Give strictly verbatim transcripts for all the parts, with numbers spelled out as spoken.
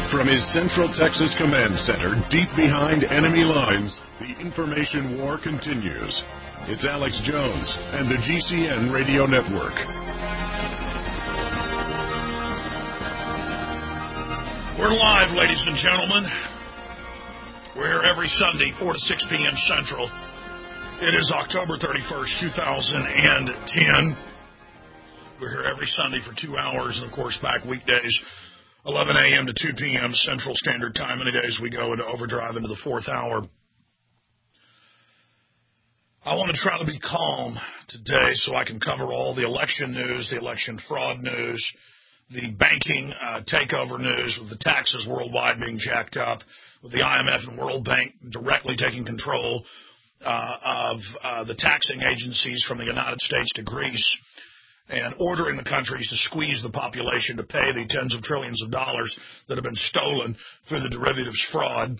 From his Central Texas Command Center, deep behind enemy lines, the information war continues. It's Alex Jones and the G C N Radio Network. We're live, ladies and gentlemen. We're here every Sunday, four to six p.m. Central. It is October thirty-first, two thousand ten. We're here every Sunday for two hours, and, of course, back weekdays, eleven a.m. to two p.m. Central Standard Time. Many days we go into overdrive into the fourth hour. I want to try to be calm today so I can cover all the election news, the election fraud news, the banking uh, takeover news with the taxes worldwide being jacked up, with the I M F and World Bank directly taking control uh, of uh, the taxing agencies from the United States to Greece, and ordering the countries to squeeze the population to pay the tens of trillions of dollars that have been stolen through the derivatives fraud.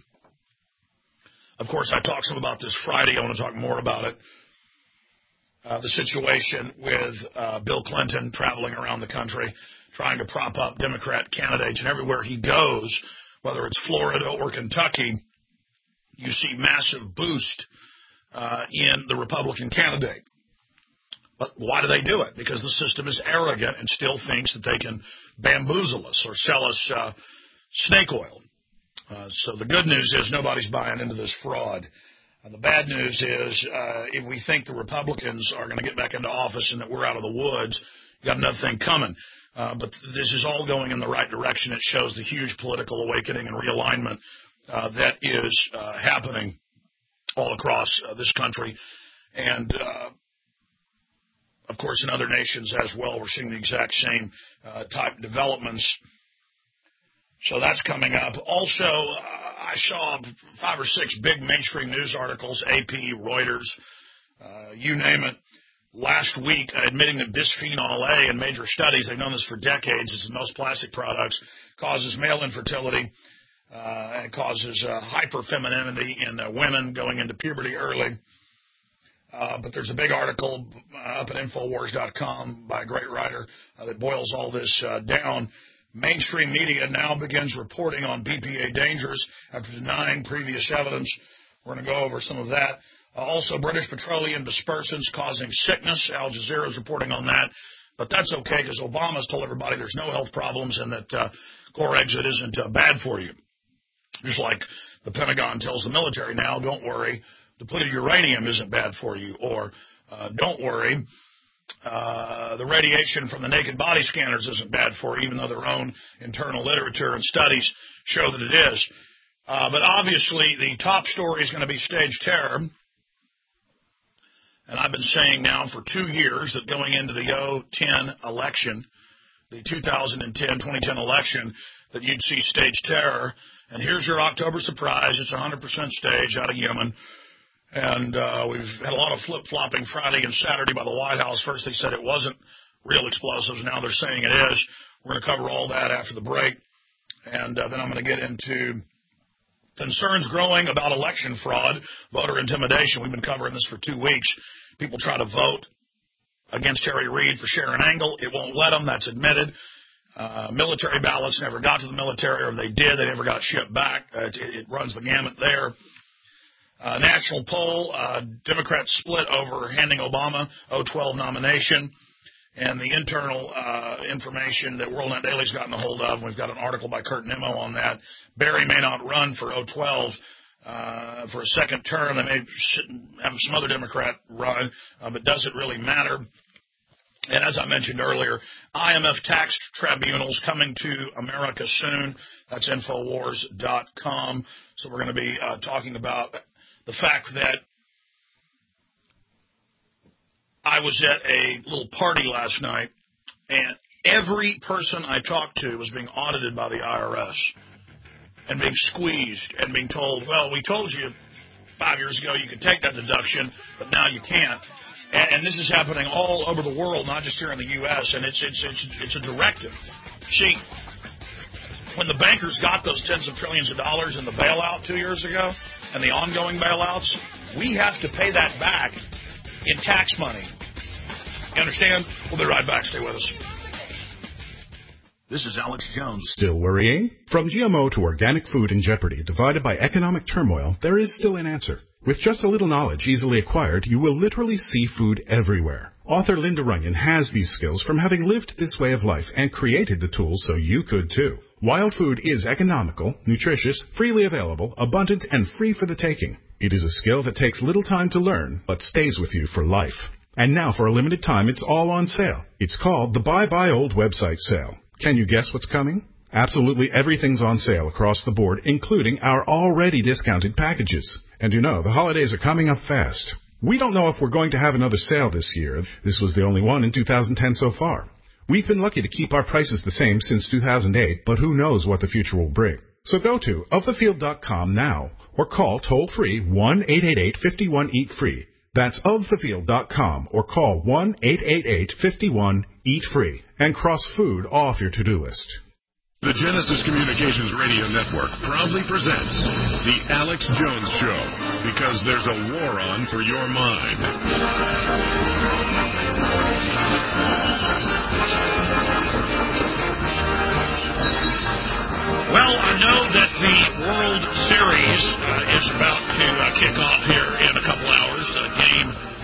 Of course, I talked some about this Friday. I want to talk more about it. Uh, the situation with uh, Bill Clinton traveling around the country, trying to prop up Democrat candidates, and everywhere he goes, whether it's Florida or Kentucky, you see massive boost uh, in the Republican candidate. But why do they do it? Because the system is arrogant and still thinks that they can bamboozle us or sell us uh, snake oil. Uh, so the good news is nobody's buying into this fraud. Uh, the bad news is uh, if we think the Republicans are going to get back into office and that we're out of the woods, you got another thing coming. Uh, but this is all going in the right direction. It shows the huge political awakening and realignment uh, that is uh, happening all across uh, this country. And uh, Of course, in other nations as well, we're seeing the exact same uh, type of developments. So that's coming up. Also, uh, I saw five or six big mainstream news articles, A P, Reuters, uh, you name it, last week admitting that bisphenol A in major studies, they've known this for decades, it's in most plastic products, causes male infertility, uh, and causes uh, hyperfemininity in uh, women going into puberty early. Uh, but there's a big article uh, up at Infowars dot com by a great writer uh, that boils all this uh, down. Mainstream media now begins reporting on B P A dangers after denying previous evidence. We're going to go over some of that. Uh, also, British petroleum dispersants causing sickness. Al Jazeera is reporting on that. But that's okay because Obama's told everybody there's no health problems and that uh, Corexit isn't uh, bad for you. Just like the Pentagon tells the military now, don't worry, depleted uranium isn't bad for you, or uh, don't worry, uh, the radiation from the naked body scanners isn't bad for you, even though their own internal literature and studies show that it is. Uh, but obviously, the top story is going to be stage terror. And I've been saying now for two years that going into the oh ten election, the two thousand ten twenty ten election, that you'd see stage terror. And here's your October surprise. It's one hundred percent stage out of Yemen. And uh, we've had a lot of flip-flopping Friday and Saturday by the White House. First they said it wasn't real explosives. Now they're saying it is. We're going to cover all that after the break. And uh, then I'm going to get into concerns growing about election fraud, voter intimidation. We've been covering this for two weeks. People try to vote against Harry Reid for Sharon Angle. It won't let them. That's admitted. Uh, military ballots never got to the military, or if they did, they never got shipped back. Uh, it, it runs the gamut there. Uh, national poll, uh, Democrats split over handing Obama oh twelve nomination, and the internal uh, information that WorldNet Daily's gotten a hold of, and we've got an article by Kurt Nimmo on that. Barry may not run for oh twelve uh, for a second term. They may have some other Democrat run, uh, but does it really matter? And as I mentioned earlier, I M F tax tribunals coming to America soon. That's Infowars dot com. So we're going to be uh, talking about the fact that I was at a little party last night, and every person I talked to was being audited by the I R S and being squeezed and being told, well, we told you five years ago you could take that deduction, but now you can't. And, and this is happening all over the world, not just here in the U S, and it's, it's, it's, it's a directive. See, when the bankers got those tens of trillions of dollars in the bailout two years ago and the ongoing bailouts, we have to pay that back in tax money. You understand? We'll be right back. Stay with us. This is Alex Jones. Still worrying? From G M O to organic food in jeopardy, divided by economic turmoil, there is still an answer. With just a little knowledge easily acquired, you will literally see food everywhere. Author Linda Runyon has these skills from having lived this way of life and created the tools so you could too. Wild food is economical, nutritious, freely available, abundant, and free for the taking. It is a skill that takes little time to learn, but stays with you for life. And now, for a limited time, it's all on sale. It's called the Buy Buy Old website sale. Can you guess what's coming? Absolutely everything's on sale across the board, including our already discounted packages. And you know, the holidays are coming up fast. We don't know if we're going to have another sale this year. This was the only one in two thousand ten so far. We've been lucky to keep our prices the same since two thousand eight, but who knows what the future will bring. So go to of the field dot com now or call toll-free one eight eight eight, five one, eat free. That's of the field dot com or call one eight eight eight, five one, eat free and cross food off your to-do list. The Genesis Communications Radio Network proudly presents The Alex Jones Show, because there's a war on for your mind. Well, I know that the World Series uh, is about to uh, kick off here in a couple hours. Uh, game,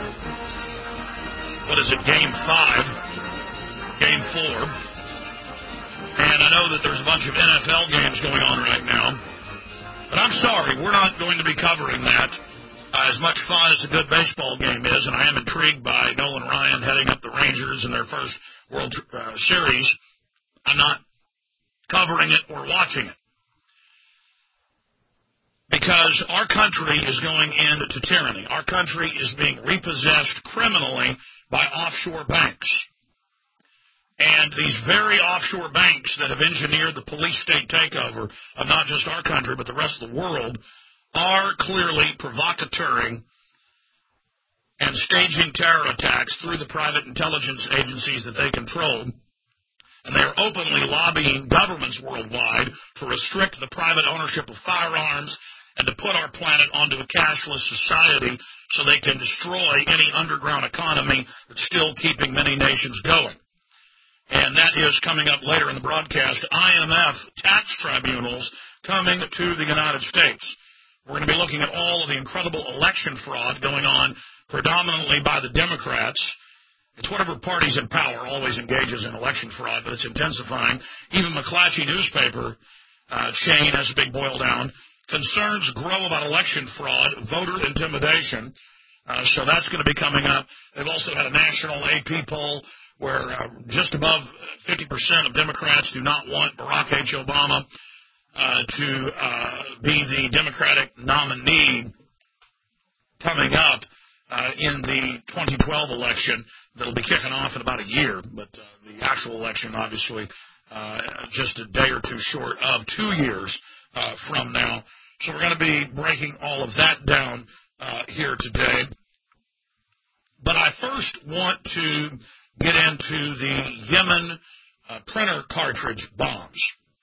what is it, game five, game four. And I know that there's a bunch of N F L games going on right now. But I'm sorry, we're not going to be covering that. Uh, as much fun as a good baseball game is, and I am intrigued by Nolan Ryan heading up the Rangers in their first World uh, Series, I'm not covering it or watching it. Because our country is going into tyranny. Our country is being repossessed criminally by offshore banks. And these very offshore banks that have engineered the police-state takeover of not just our country, but the rest of the world, are clearly provocateuring and staging terror attacks through the private intelligence agencies that they control. And they are openly lobbying governments worldwide to restrict the private ownership of firearms and to put our planet onto a cashless society so they can destroy any underground economy that's still keeping many nations going. And that is coming up later in the broadcast. I M F tax tribunals coming to the United States. We're going to be looking at all of the incredible election fraud going on predominantly by the Democrats. It's whatever party's in power always engages in election fraud, but it's intensifying. Even McClatchy newspaper uh, chain has a big boil down. Concerns grow about election fraud, voter intimidation. Uh, so that's going to be coming up. They've also had a national A P poll where uh, just above fifty percent of Democrats do not want Barack H. Obama uh, to uh, be the Democratic nominee coming up uh, in the twenty twelve election that'll be kicking off in about a year. But uh, the actual election, obviously, uh, just a day or two short of two years uh, from now. So we're going to be breaking all of that down uh, here today. But I first want to get into the Yemen uh, printer cartridge bombs.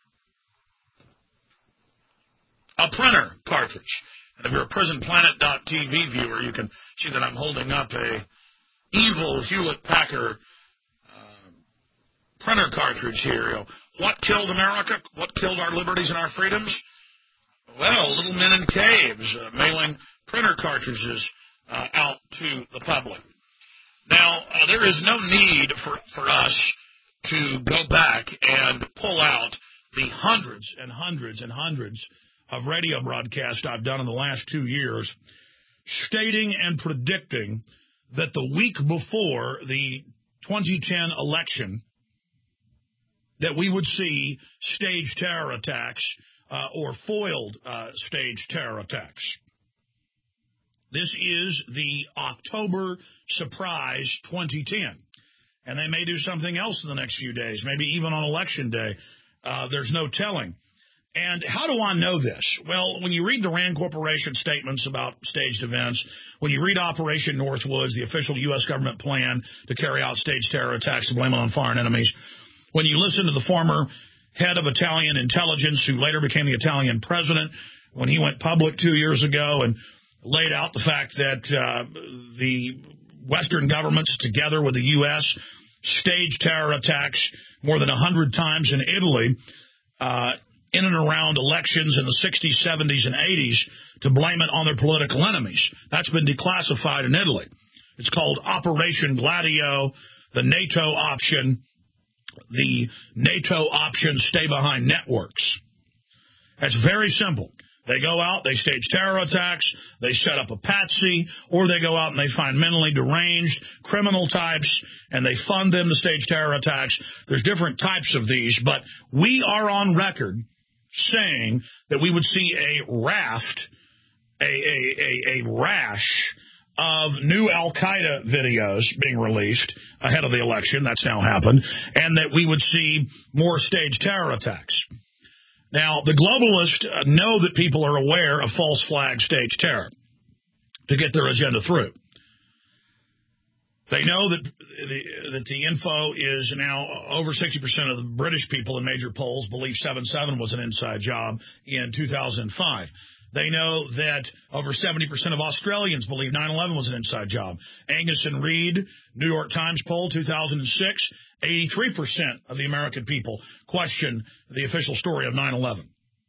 A printer cartridge. And if you're a prison planet dot t v viewer, you can see that I'm holding up a evil Hewlett-Packard uh, printer cartridge here. You know, what killed America? What killed our liberties and our freedoms? Well, little men in caves uh, mailing printer cartridges uh, out to the public. Now, uh, there is no need for, for us to go back and pull out the hundreds and hundreds and hundreds of radio broadcasts I've done in the last two years stating and predicting that the week before the twenty ten election that we would see staged terror attacks uh, or foiled uh, staged terror attacks. This is the October surprise twenty ten. And they may do something else in the next few days, maybe even on Election Day. Uh, there's no telling. And how do I know this? Well, when you read the RAND Corporation statements about staged events, when you read Operation Northwoods, the official U S government plan to carry out staged terror attacks to blame it on foreign enemies, when you listen to the former head of Italian intelligence who later became the Italian president, when he went public two years ago and laid out the fact that uh, the Western governments, together with the U S, staged terror attacks more than one hundred times in Italy uh, in and around elections in the sixties, seventies, and eighties to blame it on their political enemies. That's been declassified in Italy. It's called Operation Gladio, the NATO option, the NATO option stay-behind networks. That's very simple. They go out, they stage terror attacks, they set up a patsy, or they go out and they find mentally deranged criminal types, and they fund them to stage terror attacks. There's different types of these, but we are on record saying that we would see a raft, a, a, a, a rash of new Al-Qaeda videos being released ahead of the election. That's now happened. And that we would see more staged terror attacks. Now, the globalists know that people are aware of false flag staged terror to get their agenda through. They know that the, that the info is now over sixty percent of the British people in major polls believe seven seven was an inside job in two thousand five. They know that over seventy percent of Australians believe nine eleven was an inside job. Angus and Reid, New York Times poll, two thousand six, eighty-three percent of the American people question the official story of nine eleven.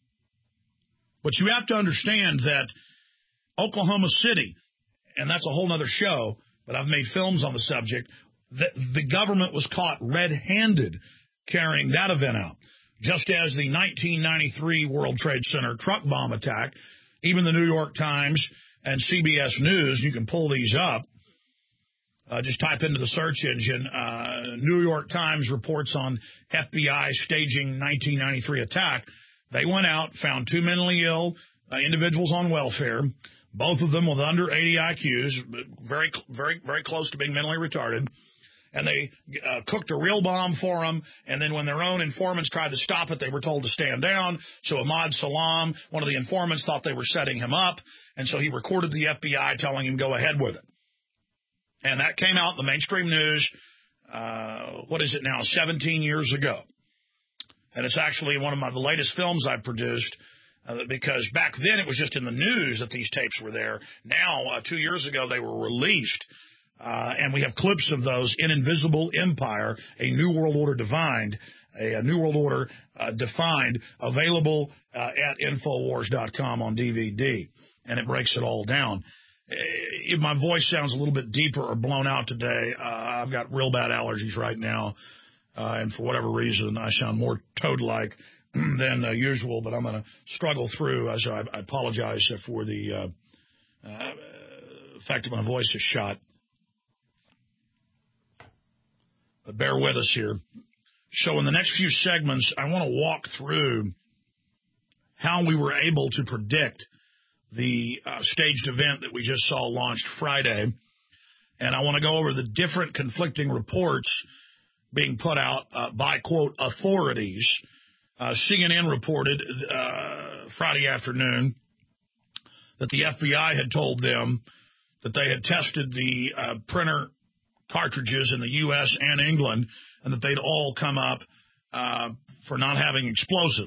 But you have to understand that Oklahoma City, and that's a whole other show, but I've made films on the subject, that the government was caught red-handed carrying that event out. Just as the nineteen ninety-three World Trade Center truck bomb attack, even the New York Times and C B S News, you can pull these up, uh, just type into the search engine, uh, New York Times reports on F B I staging nineteen ninety-three attack. They went out, found two mentally ill uh, individuals on welfare, both of them with under eighty I Qs, very, very, very close to being mentally retarded. And they uh, cooked a real bomb for them, and then when their own informants tried to stop it, they were told to stand down. So Ahmad Salam, one of the informants, thought they were setting him up, and so he recorded the F B I telling him go ahead with it. And that came out in the mainstream news, uh, what is it now, seventeen years ago. And it's actually one of my, the latest films I've produced, uh, because back then it was just in the news that these tapes were there. Now, uh, two years ago, they were released. Uh, and we have clips of those in Invisible Empire, a New World Order defined, a, a New World Order uh, defined, available uh, at Infowars dot com on D V D, and it breaks it all down. If my voice sounds a little bit deeper or blown out today, uh, I've got real bad allergies right now, uh, and for whatever reason, I sound more toad-like than uh, usual, but I'm going to struggle through, as I, I apologize for the uh, uh, fact that my voice is shot. But bear with us here. So in the next few segments, I want to walk through how we were able to predict the uh, staged event that we just saw launched Friday. And I want to go over the different conflicting reports being put out uh, by, quote, authorities. Uh, C N N reported uh, Friday afternoon that the F B I had told them that they had tested the uh, printer cartridges in the U S and England, and that they'd all come up uh, for not having explosives.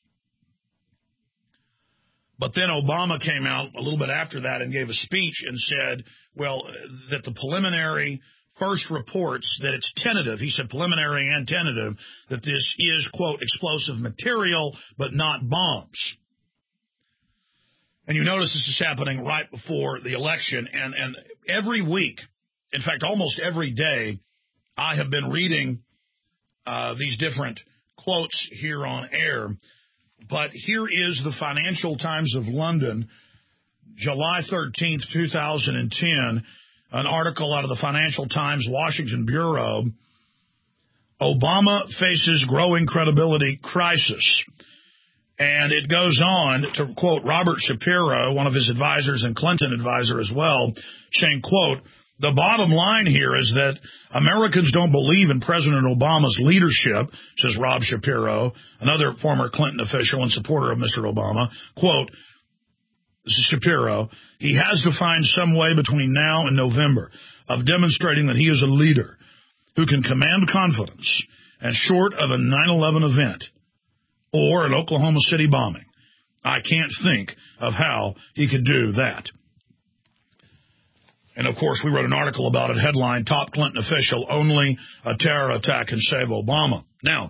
But then Obama came out a little bit after that and gave a speech and said, well, that the preliminary first reports that it's tentative, he said preliminary and tentative, that this is, quote, explosive material, but not bombs. And you notice this is happening right before the election, and, and every week, in fact, almost every day, I have been reading uh, these different quotes here on air. But here is the Financial Times of London, July thirteenth, two thousand ten, an article out of the Financial Times Washington Bureau. Obama faces growing credibility crisis. And it goes on to quote Robert Shapiro, one of his advisors and Clinton advisor as well, saying, quote, the bottom line here is that Americans don't believe in President Obama's leadership, says Rob Shapiro, another former Clinton official and supporter of Mister Obama. Quote, this is Shapiro, he has to find some way between now and November of demonstrating that he is a leader who can command confidence, and short of a nine eleven event or an Oklahoma City bombing, I can't think of how he could do that. And, of course, we wrote an article about it, headline, Top Clinton Official, Only a Terror Attack Can Save Obama. Now,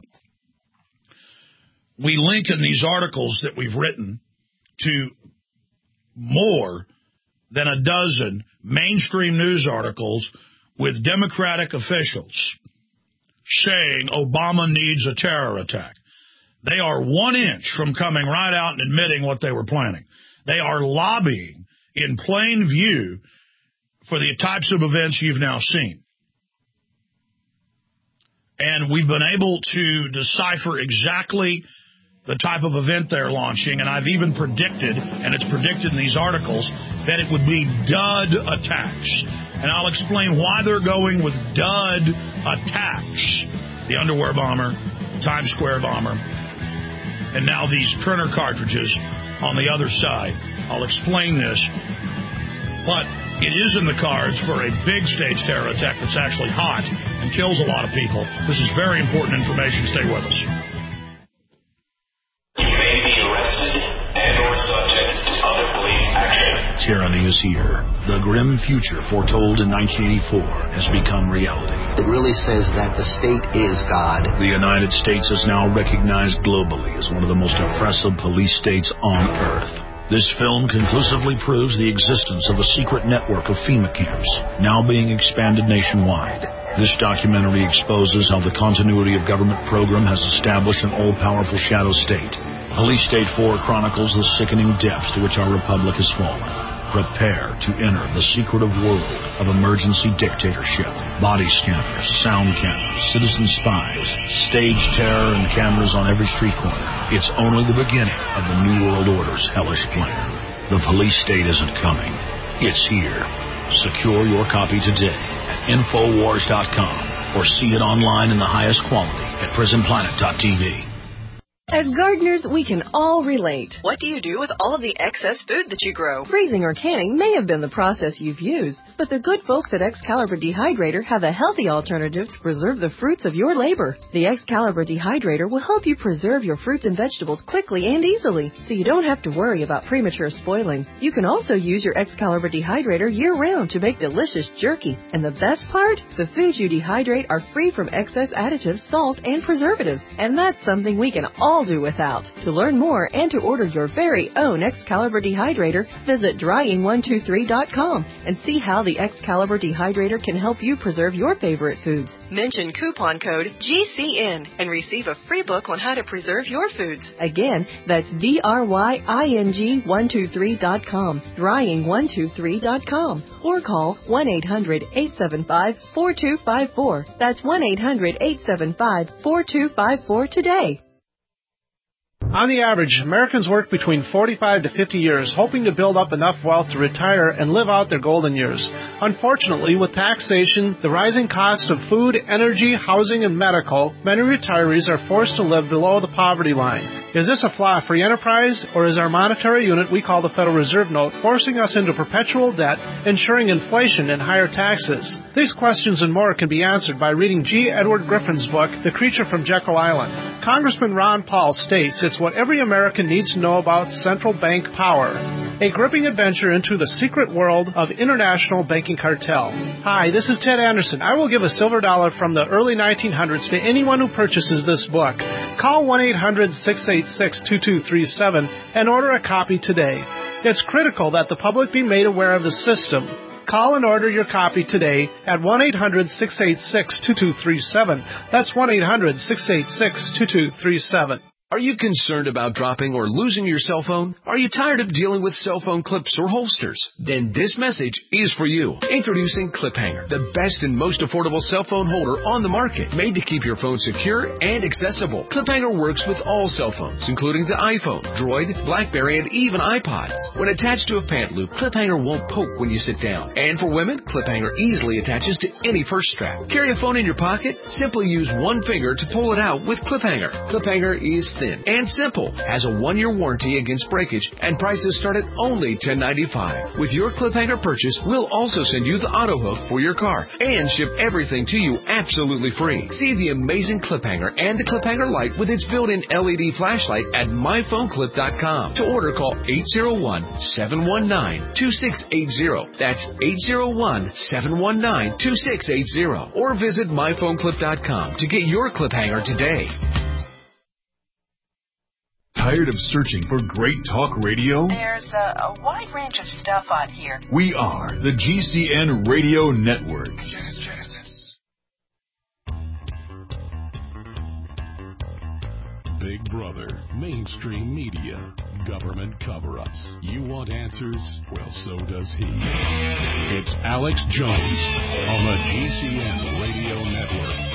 we link in these articles that we've written to more than a dozen mainstream news articles with Democratic officials saying Obama needs a terror attack. They are one inch from coming right out and admitting what they were planning. They are lobbying in plain view for the types of events you've now seen. And we've been able to decipher exactly the type of event they're launching, and I've even predicted, and it's predicted in these articles, that it would be dud attacks. And I'll explain why they're going with dud attacks. The underwear bomber, Times Square bomber, and now these printer cartridges on the other side. I'll explain this. But it is in the cards for a big stage terror attack that's actually hot and kills a lot of people. This is very important information. Stay with us. You may be arrested and or subject to other police action. Tyranny is here. The grim future foretold in nineteen eighty-four has become reality. It really says that the state is God. The United States is now recognized globally as one of the most oppressive police states on earth. This film conclusively proves the existence of a secret network of FEMA camps, now being expanded nationwide. This documentary exposes how the continuity of government program has established an all-powerful shadow state. Police State four chronicles the sickening depths to which our republic has fallen. Prepare to enter the secretive world of emergency dictatorship. Body scanners, sound cameras, citizen spies, stage terror, and cameras on every street corner. It's only the beginning of the New World Order's hellish plan. The police state isn't coming. It's here. Secure your copy today at Infowars dot com or see it online in the highest quality at Prison Planet dot T V. As gardeners, we can all relate. What do you do with all of the excess food that you grow? Freezing or canning may have been the process you've used, but the good folks at Excalibur Dehydrator have a healthy alternative to preserve the fruits of your labor. The Excalibur Dehydrator will help you preserve your fruits and vegetables quickly and easily, so you don't have to worry about premature spoiling. You can also use your Excalibur Dehydrator year-round to make delicious jerky. And the best part? The foods you dehydrate are free from excess additives, salt, and preservatives. And that's something we can all do without. To learn more and to order your very own Excalibur Dehydrator, visit drying one two three dot com and see how the Excalibur Dehydrator can help you preserve your favorite foods. Mention coupon code G C N and receive a free book on how to preserve your foods. Again, that's D R Y I N G one two three dot com, drying one two three dot com, or call one eight hundred eight seven five four two five four. That's one eight hundred eight seven five four two five four today. On the average, Americans work between forty-five to fifty years, hoping to build up enough wealth to retire and live out their golden years. Unfortunately, with taxation, the rising cost of food, energy, housing, and medical, many retirees are forced to live below the poverty line. Is this a flaw free enterprise, or is our monetary unit we call the Federal Reserve Note forcing us into perpetual debt, ensuring inflation and higher taxes? These questions and more can be answered by reading G. Edward Griffin's book, The Creature from Jekyll Island. Congressman Ron Paul states it's what every American needs to know about central bank power. A gripping adventure into the secret world of international banking cartel. Hi, this is Ted Anderson. I will give a silver dollar from the early nineteen hundreds to anyone who purchases this book. Call one eight hundred six eight six two two three seven and order a copy today. It's critical that the public be made aware of the system. Call and order your copy today at one eight hundred six eight six two two three seven. That's one eight hundred six eight six two two three seven. Are you concerned about dropping or losing your cell phone? Are you tired of dealing with cell phone clips or holsters? Then this message is for you. Introducing ClipHanger, the best and most affordable cell phone holder on the market, made to keep your phone secure and accessible. ClipHanger works with all cell phones, including the iPhone, Droid, BlackBerry, and even iPods. When attached to a pant loop, ClipHanger won't poke when you sit down. And for women, ClipHanger easily attaches to any purse strap. Carry a phone in your pocket? Simply use one finger to pull it out with ClipHanger. ClipHanger is thin and simple, has a one-year warranty against breakage, and prices start at only ten ninety-five. With your clip hanger purchase, we'll also send you the auto hook for your car and ship everything to you absolutely free. See the amazing clip hanger and the clip hanger light with its built-in L E D flashlight at my phone clip dot com. To order, call eight zero one, seven one nine, two six eight zero. That's eight zero one, seven one nine, two six eight zero. Or visit my phone clip dot com to get your clip hanger today. Tired of searching for great talk radio? There's a, a wide range of stuff on here. We are the G C N Radio Network. Yes, yes. Big Brother, mainstream media, government cover-ups. You want answers? Well, so does he. It's Alex Jones on the G C N Radio Network.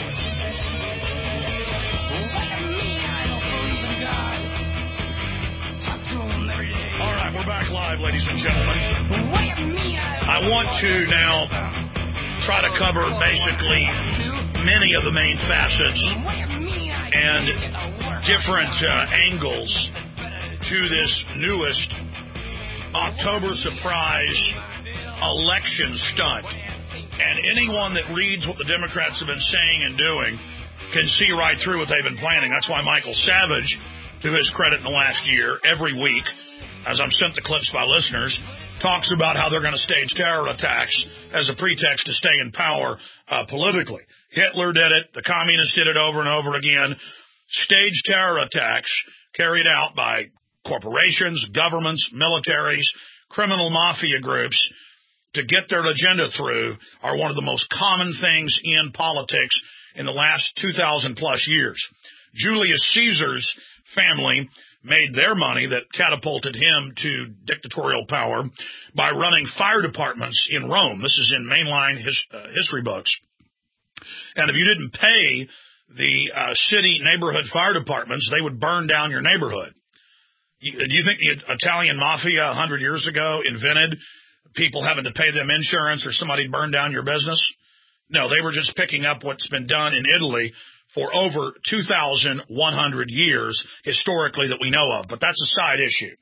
All right, we're back live, ladies and gentlemen. I want to now try to cover basically many of the main facets and different uh, angles to this newest October surprise election stunt. And anyone that reads what the Democrats have been saying and doing can see right through what they've been planning. That's why Michael Savage, to his credit in the last year, every week, as I'm sent the clips by listeners, talks about how they're going to stage terror attacks as a pretext to stay in power uh, politically. Hitler did it. The communists did it over and over again. Stage terror attacks carried out by corporations, governments, militaries, criminal mafia groups to get their agenda through are one of the most common things in politics in the last two thousand plus years. Julius Caesar's family made their money that catapulted him to dictatorial power by running fire departments in Rome. This is in mainline his, uh, history books. And if you didn't pay the uh, city neighborhood fire departments, they would burn down your neighborhood. You, do you think the Italian mafia one hundred years ago invented people having to pay them insurance or somebody burned down your business? No, they were just picking up what's been done in Italy for over two thousand one hundred years historically that we know of. But that's a side issue.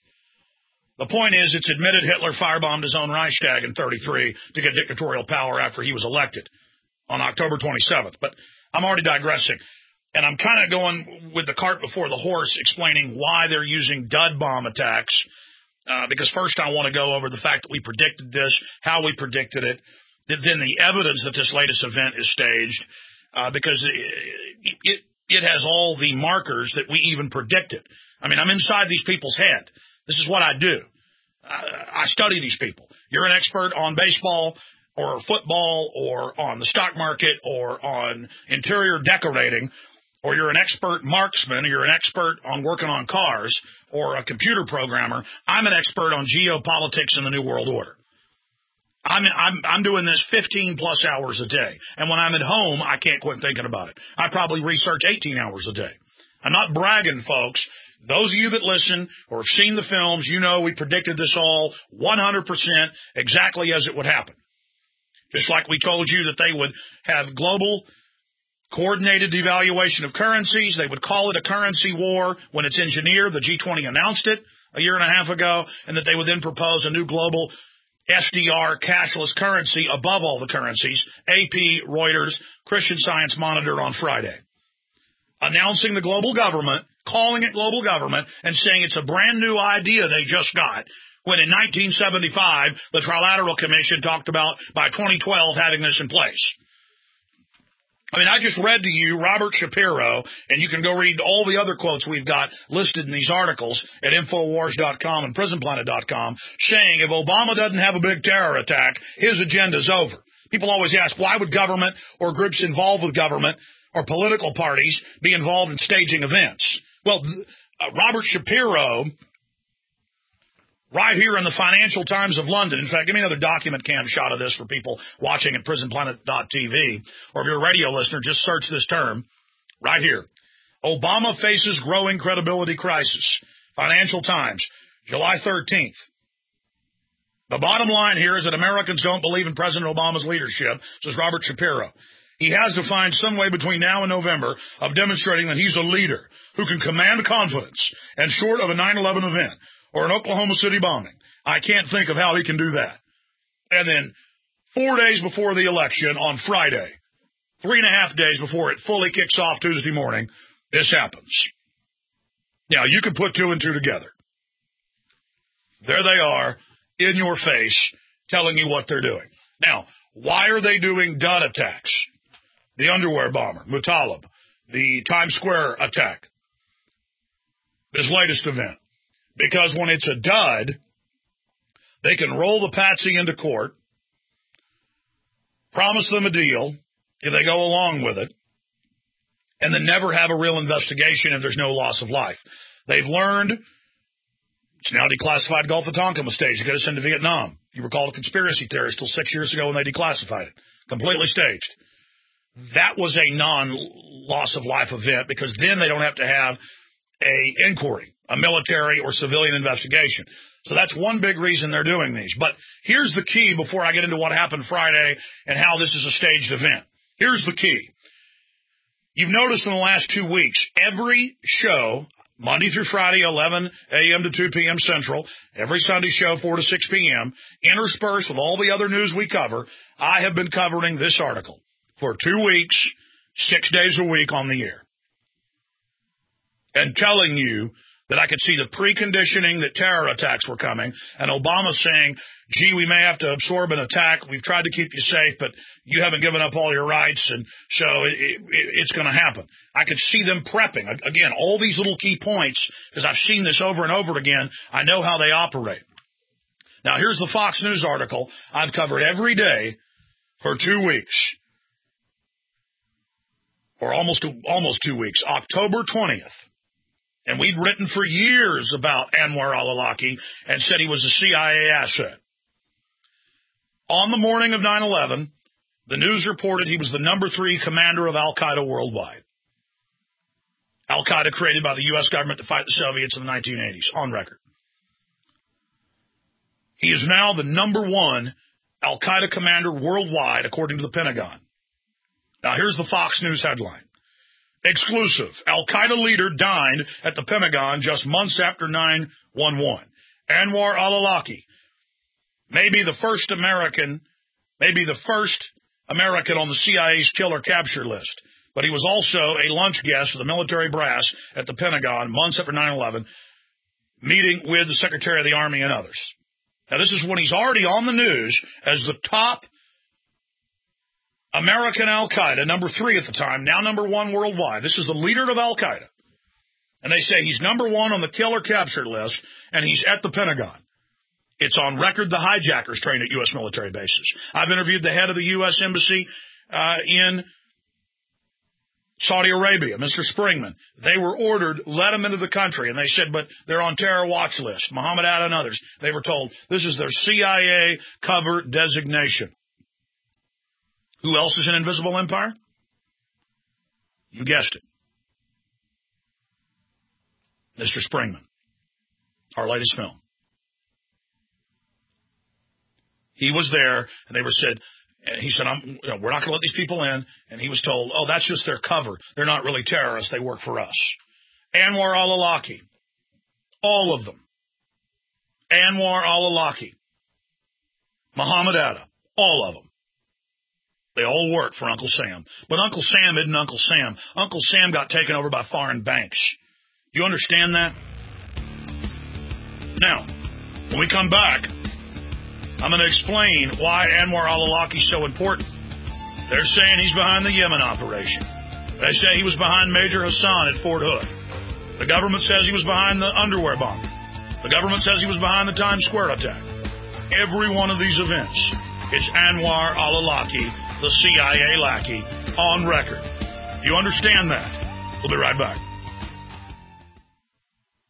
The point is, it's admitted Hitler firebombed his own Reichstag in thirty-three to get dictatorial power after he was elected on October twenty-seventh. But I'm already digressing. And I'm kind of going with the cart before the horse, explaining why they're using dud bomb attacks. Uh, because first I want to go over the fact that we predicted this, how we predicted it, then the evidence that this latest event is staged. Uh, because it, it it has all the markers that we even predicted. I mean, I'm inside these people's head. This is what I do. I, I study these people. You're an expert on baseball or football or on the stock market or on interior decorating, or you're an expert marksman, or you're an expert on working on cars or a computer programmer. I'm an expert on geopolitics and the New World Order. I'm, I'm, I'm doing this fifteen plus hours a day. And when I'm at home, I can't quit thinking about it. I probably research eighteen hours a day. I'm not bragging, folks. Those of you that listen or have seen the films, you know we predicted this all one hundred percent exactly as it would happen. Just like we told you that they would have global coordinated devaluation of currencies. They would call it a currency war when it's engineered. The G twenty announced it a year and a half ago, and that they would then propose a new global S D R, cashless currency, above all the currencies. A P, Reuters, Christian Science Monitor on Friday. Announcing the global government, calling it global government, and saying it's a brand new idea they just got, when in nineteen seventy-five, the Trilateral Commission talked about by twenty twelve having this in place. I mean, I just read to you Robert Shapiro, and you can go read all the other quotes we've got listed in these articles at Infowars dot com and Prison Planet dot com, saying if Obama doesn't have a big terror attack, his agenda's over. People always ask, why would government or groups involved with government or political parties be involved in staging events? Well, uh, Robert Shapiro, right here in the Financial Times of London. In fact, give me another document cam shot of this for people watching at Prison Planet dot T V. Or if you're a radio listener, just search this term right here. Obama faces growing credibility crisis. Financial Times, July thirteenth. The bottom line here is that Americans don't believe in President Obama's leadership, says Robert Shapiro. He has to find some way between now and November of demonstrating that he's a leader who can command confidence. And short of a nine eleven event or an Oklahoma City bombing, I can't think of how he can do that. And then four days before the election on Friday, three and a half days before it fully kicks off Tuesday morning, this happens. Now, you can put two and two together. There they are, in your face, telling you what they're doing. Now, why are they doing dud attacks? The underwear bomber, Muttalib, the Times Square attack, this latest event. Because when it's a dud, they can roll the patsy into court, promise them a deal if they go along with it, and then never have a real investigation if there's no loss of life. They've learned it's now declassified Gulf of Tonkin was staged. You got to send to Vietnam. You were called a conspiracy theorist till six years ago when they declassified it. Completely staged. That was a non-loss of life event because then they don't have to have a inquiry, a military or civilian investigation. So that's one big reason they're doing these. But here's the key before I get into what happened Friday and how this is a staged event. Here's the key. You've noticed in the last two weeks, every show, Monday through Friday, eleven a.m. to two p.m. Central, every Sunday show, four to six p.m., interspersed with all the other news we cover, I have been covering this article for two weeks, six days a week on the air, and telling you that I could see the preconditioning that terror attacks were coming, and Obama saying, gee, we may have to absorb an attack. We've tried to keep you safe, but you haven't given up all your rights, and so it, it, it's going to happen. I could see them prepping. Again, all these little key points, because I've seen this over and over again. I know how they operate. Now, here's the Fox News article I've covered every day for two weeks, or almost almost two weeks, October twentieth. And we'd written for years about Anwar al-Awlaki and said he was a C I A asset. On the morning of nine eleven, the news reported he was the number three commander of Al-Qaeda worldwide. Al-Qaeda created by the U S government to fight the Soviets in the nineteen eighties, on record. He is now the number one Al-Qaeda commander worldwide, according to the Pentagon. Now, here's the Fox News headline. Exclusive. Al-Qaeda leader dined at the Pentagon just months after nine eleven. Anwar al-Awlaki, maybe the first American, maybe the first American on the C I A's killer capture list, but he was also a lunch guest of the military brass at the Pentagon months after nine eleven, meeting with the Secretary of the Army and others. Now, this is when he's already on the news as the top American Al-Qaeda, number three at the time, now number one worldwide. This is the leader of Al-Qaeda. And they say he's number one on the killer capture list, and he's at the Pentagon. It's on record the hijackers trained at U S military bases. I've interviewed the head of the U S Embassy uh, in Saudi Arabia, Mister Springman. They were ordered, let them into the country, and they said, but they're on terror watch list. Mohammed Atta and others. They were told this is their C I A cover designation. Who else is an invisible empire? You guessed it. Mister Springman, our latest film. He was there, and they were said, he said, I'm, you know, we're not going to let these people in. And he was told, oh, that's just their cover. They're not really terrorists. They work for us. Anwar al-Awlaki, all of them. Anwar al-Awlaki, Mohammed Atta, all of them. They all work for Uncle Sam. But Uncle Sam isn't Uncle Sam. Uncle Sam got taken over by foreign banks. You understand that? Now, when we come back, I'm going to explain why Anwar al-Awlaki is so important. They're saying he's behind the Yemen operation. They say he was behind Major Hassan at Fort Hood. The government says he was behind the underwear bomb. The government says he was behind the Times Square attack. Every one of these events is Anwar al-Awlaki, the C I A lackey, on record. You understand that? We'll be right back.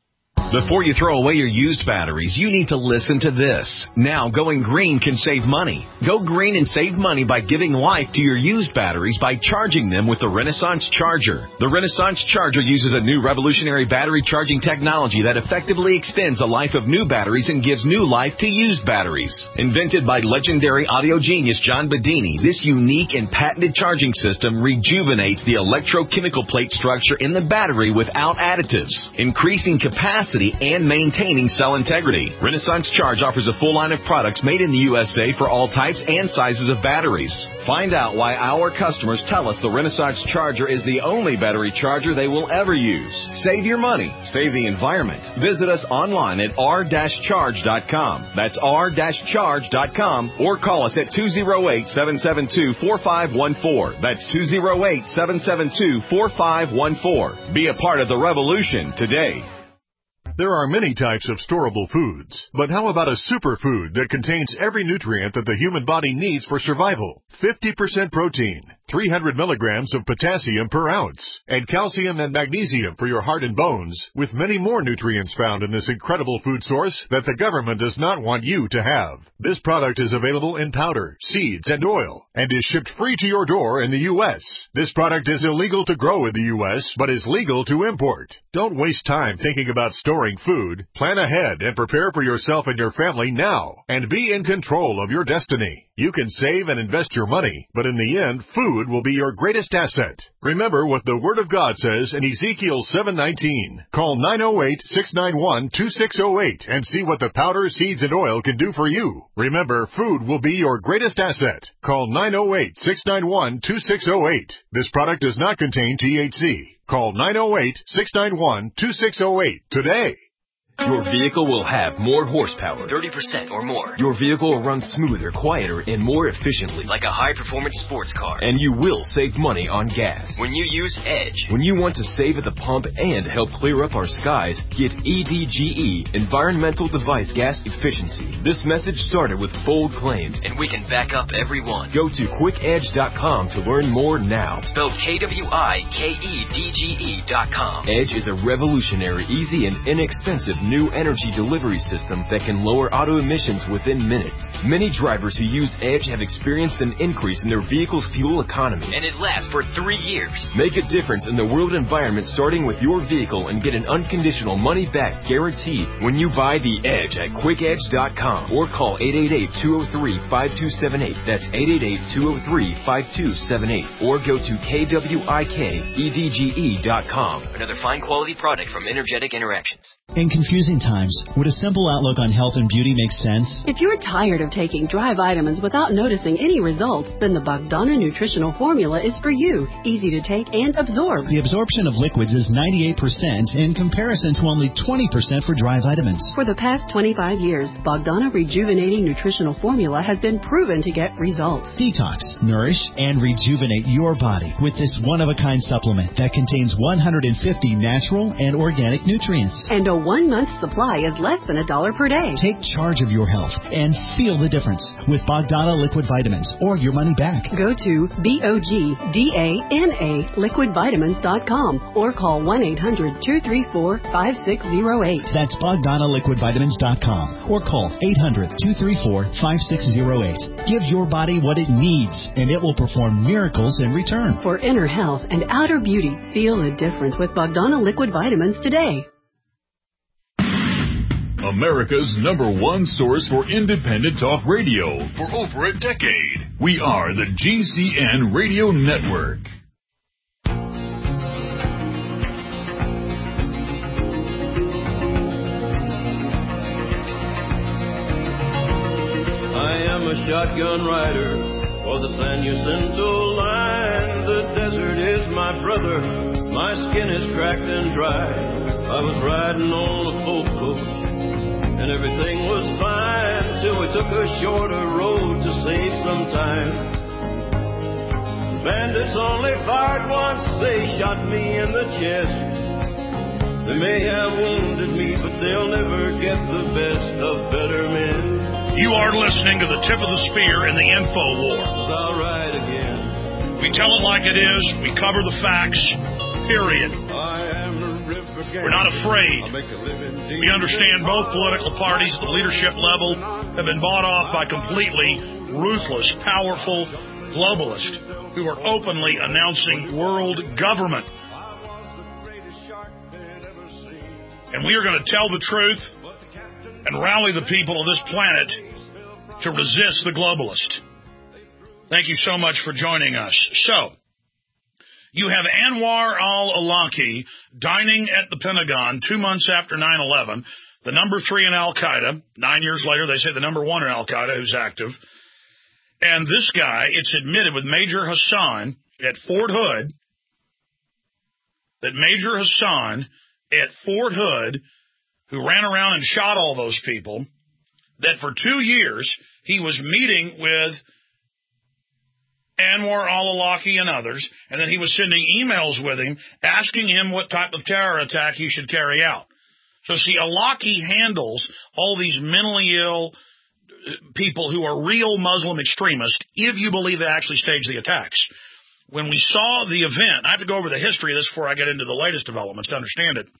Before you throw away your used batteries, you need to listen to this. Now, going green can save money. Go green and save money by giving life to your used batteries by charging them with the Renaissance Charger. The Renaissance Charger uses a new revolutionary battery charging technology that effectively extends the life of new batteries and gives new life to used batteries. Invented by legendary audio genius John Bedini, this unique and patented charging system rejuvenates the electrochemical plate structure in the battery without additives, increasing capacity and maintaining cell integrity. Renaissance Charge offers a full line of products made in the U S A for all types and sizes of batteries. Find out why our customers tell us the Renaissance Charger is the only battery charger they will ever use. Save your money. Save the environment. Visit us online at r dash charge dot com. That's r dash charge dot com or call us at two oh eight, seven seven two, four five one four. That's two oh eight, seven seven two, four five one four. Be a part of the revolution today. There are many types of storable foods, but how about a superfood that contains every nutrient that the human body needs for survival? fifty percent protein, three hundred milligrams of potassium per ounce, and calcium and magnesium for your heart and bones, with many more nutrients found in this incredible food source that the government does not want you to have. This product is available in powder, seeds, and oil, and is shipped free to your door in the U S This product is illegal to grow in the U S, but is legal to import. Don't waste time thinking about storing food. Plan ahead and prepare for yourself and your family now, and be in control of your destiny. You can save and invest your money, but in the end, food will be your greatest asset. Remember what the Word of God says in Ezekiel seven nineteen. Call nine oh eight, six nine one, two six oh eight and see what the powder, seeds, and oil can do for you. Remember, food will be your greatest asset. Call nine oh eight, six nine one, two six oh eight. This product does not contain T H C. Call nine oh eight, six nine one, two six oh eight today. Your vehicle will have more horsepower, thirty percent or more. Your vehicle will run smoother, quieter, and more efficiently, like a high-performance sports car. And you will save money on gas when you use Edge. When you want to save at the pump and help clear up our skies, get E D G E, Environmental Device Gas Efficiency. This message started with bold claims, and we can back up every one. Go to quick edge dot com to learn more now. Spelled K W I K E D G E dot com. Edge is a revolutionary, easy, and inexpensive new energy delivery system that can lower auto emissions within minutes. Many drivers who use Edge have experienced an increase in their vehicle's fuel economy, and it lasts for three years. Make a difference in the world environment starting with your vehicle and get an unconditional money-back guarantee when you buy the Edge at quick edge dot com or call eight eight eight, two oh three, five two seven eight. That's eight eight eight, two oh three, five two seven eight. Or go to K W I K E D G E dot com. Another fine quality product from Energetic Interactions. In confusing times, would a simple outlook on health and beauty make sense? If you're tired of taking dry vitamins without noticing any results, then the Bogdana Nutritional Formula is for you. Easy to take and absorb. The absorption of liquids is ninety-eight percent in comparison to only twenty percent for dry vitamins. For the past twenty-five years, Bogdana Rejuvenating Nutritional Formula has been proven to get results. Detox, nourish, and rejuvenate your body with this one-of-a-kind supplement that contains one hundred fifty natural and organic nutrients. And a one-month supply is less than a dollar per day. Take charge of your health and feel the difference with Bogdana Liquid Vitamins or your money back. Go to B O G D A N A liquid vitamins dot com or call one eight hundred, two three four, five six oh eight. That's Bogdana Liquid Vitamins dot com or call eight hundred, two three four, five six oh eight. Give your body what it needs and it will perform miracles in return. For inner health and outer beauty, feel the difference with Bogdana Liquid Vitamins today. America's number one source for independent talk radio for over a decade. We are the G C N Radio Network. I am a shotgun rider for the San Jacinto line. The desert is my brother. My skin is cracked and dry. I was riding on a folk coach and everything was fine till we took a shorter road to save some time. Bandits only fired once, they shot me in the chest. They may have wounded me, but they'll never get the best of better men. You are listening to the tip of the spear in the info war. I'll ride again. We tell it like it is, we cover the facts, period. I am a river We're not afraid. We understand both political parties at the leadership level have been bought off by completely ruthless, powerful globalists who are openly announcing world government. And we are going to tell the truth and rally the people of this planet to resist the globalist. Thank you so much for joining us. So, you have Anwar al-Awlaki dining at the Pentagon two months after nine eleven, the number three in Al-Qaeda. Nine years later, they say the number one in Al-Qaeda who's active. And this guy, it's admitted with Major Hassan at Fort Hood, that Major Hassan at Fort Hood, who ran around and shot all those people, that for two years he was meeting with Anwar al-Awlaki and others, and then he was sending emails with him asking him what type of terror attack he should carry out. So see, Awlaki handles all these mentally ill people who are real Muslim extremists, if you believe they actually staged the attacks. When we saw the event, I have to go over the history of this before I get into the latest developments to understand it.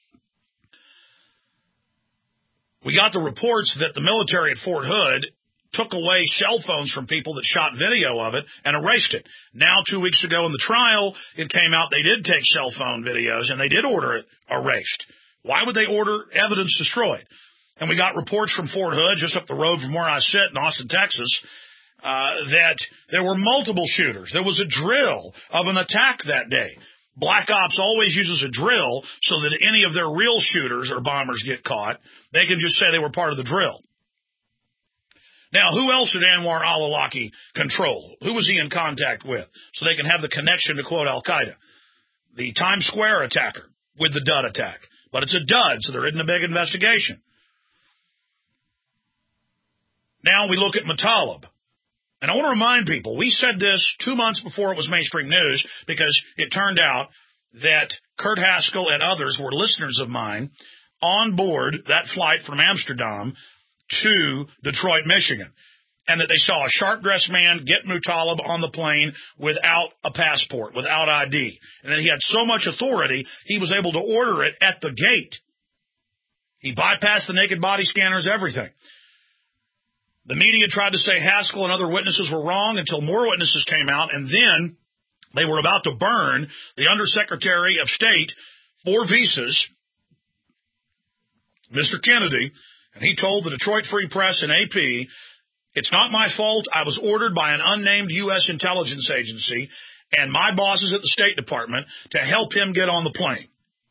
We got the reports that the military at Fort Hood took away cell phones from people that shot video of it and erased it. Now, two weeks ago in the trial, it came out they did take cell phone videos and they did order it erased. Why would they order evidence destroyed? And we got reports from Fort Hood, just up the road from where I sit in Austin, Texas, uh, that there were multiple shooters. There was a drill of an attack that day. Black Ops always uses a drill so that any of their real shooters or bombers get caught, they can just say they were part of the drill. Now, who else did Anwar al-Awlaki control? Who was he in contact with? So they can have the connection to, quote, Al-Qaeda. The Times Square attacker with the Dud attack. But it's a dud, so there isn't a big investigation. Now we look at Muttalib. And I want to remind people, we said this two months before it was mainstream news because it turned out that Kurt Haskell and others were listeners of mine on board that flight from Amsterdam to Detroit, Michigan, and that they saw a sharp-dressed man get Muttalib on the plane without a passport, without I D. And then he had so much authority, he was able to order it at the gate. He bypassed the naked body scanners, everything. The media tried to say Haskell and other witnesses were wrong until more witnesses came out, and then they were about to burn the Undersecretary of State for visas, Mister Kennedy, and he told the Detroit Free Press and A P, it's not my fault. I was ordered by an unnamed U S intelligence agency and my bosses at the State Department to help him get on the plane.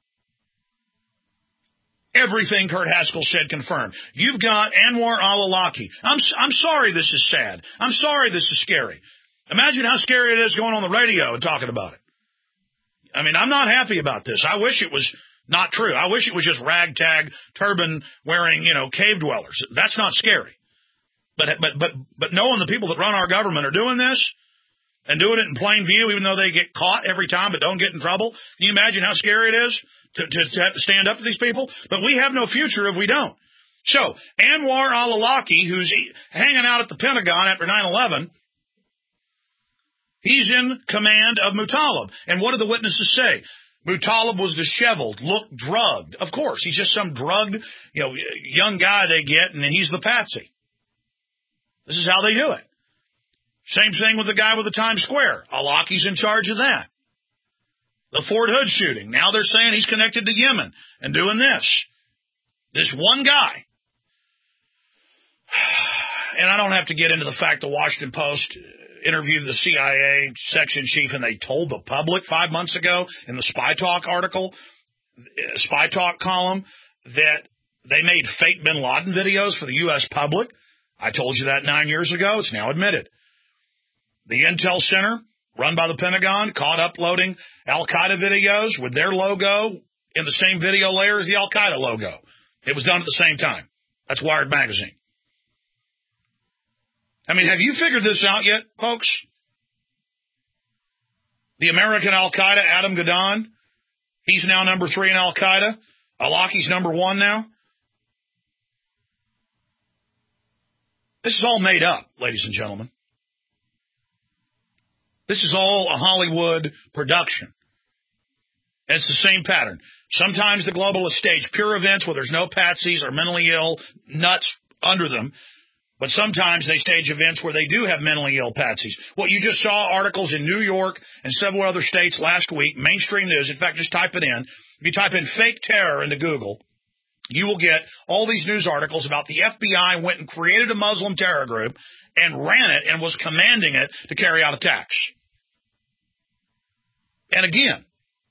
Everything Kurt Haskell said confirmed. You've got Anwar al-Awlaki. I'm, I'm sorry this is sad. I'm sorry this is scary. Imagine how scary it is going on the radio and talking about it. I mean, I'm not happy about this. I wish it was not true. I wish it was just ragtag, turban-wearing, you know, cave dwellers. That's not scary. But but but but knowing the people that run our government are doing this and doing it in plain view, even though they get caught every time but don't get in trouble, can you imagine how scary it is to, to, to have to stand up to these people? But we have no future if we don't. So Anwar al-Awlaki, who's hanging out at the Pentagon after nine eleven, he's in command of Muttalib. And what do the witnesses say? Muttalib was disheveled, looked drugged. Of course, he's just some drugged, you know, young guy they get, and he's the patsy. This is how they do it. Same thing with the guy with the Times Square. Awlaki's in charge of that. The Fort Hood shooting. Now they're saying he's connected to Yemen and doing this. This one guy. And I don't have to get into the fact the Washington Post interviewed the C I A section chief, and they told the public five months ago in the Spy Talk article, Spy Talk column, that they made fake bin Laden videos for the U S public. I told you that nine years ago. It's now admitted. The Intel Center, run by the Pentagon, caught uploading Al-Qaeda videos with their logo in the same video layer as the Al-Qaeda logo. It was done at the same time. That's Wired Magazine. I mean, have you figured this out yet, folks? The American Al-Qaeda, Adam Gadon, he's now number three in Al-Qaeda. Awlaki's number one now. This is all made up, ladies and gentlemen. This is all a Hollywood production. And it's the same pattern. Sometimes the globalists stage pure events where there's no patsies or mentally ill nuts under them. But sometimes they stage events where they do have mentally ill patsies. What you just saw, articles in New York and several other states last week, mainstream news. In fact, just type it in. If you type in fake terror into Google, you will get all these news articles about the F B I went and created a Muslim terror group and ran it and was commanding it to carry out attacks. And again,